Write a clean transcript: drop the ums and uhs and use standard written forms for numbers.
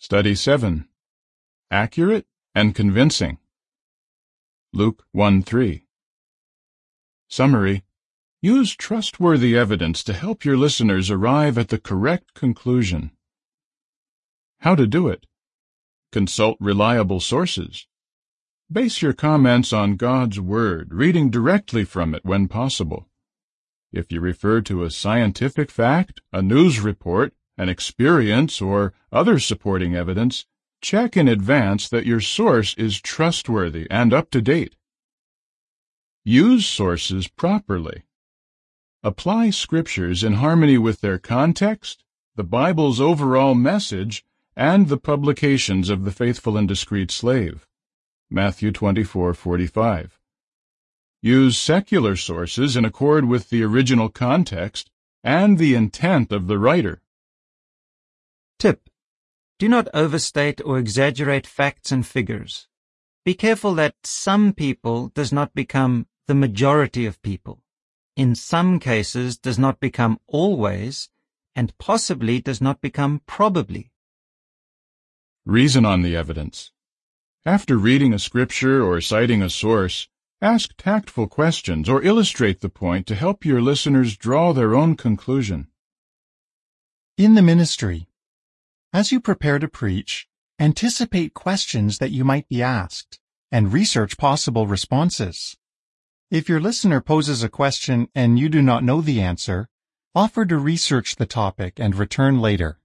Study 7. Accurate and convincing. Luke 1:3. Summary. Use trustworthy evidence to help your listeners arrive at the correct conclusion. How to do it. Consult reliable sources. Base your comments on God's Word, reading directly from it when possible. If you refer to a scientific fact, a news report, an experience, or other supporting evidence, check in advance that your source is trustworthy and up to date. Use sources properly. Apply scriptures in harmony with their context, the Bible's overall message, and the publications of the faithful and discreet slave. Matthew 24:45. Use secular sources in accord with the original context and the intent of the writer. Tip: do not overstate or exaggerate facts and figures. Be careful that some people does not become the majority of people. In some cases does not become always, and possibly does not become probably. Reason on the evidence. After reading a scripture or citing a source, ask tactful questions or illustrate the point to help your listeners draw their own conclusion. In the ministry, as you prepare to preach, anticipate questions that you might be asked and research possible responses. If your listener poses a question and you do not know the answer, offer to research the topic and return later.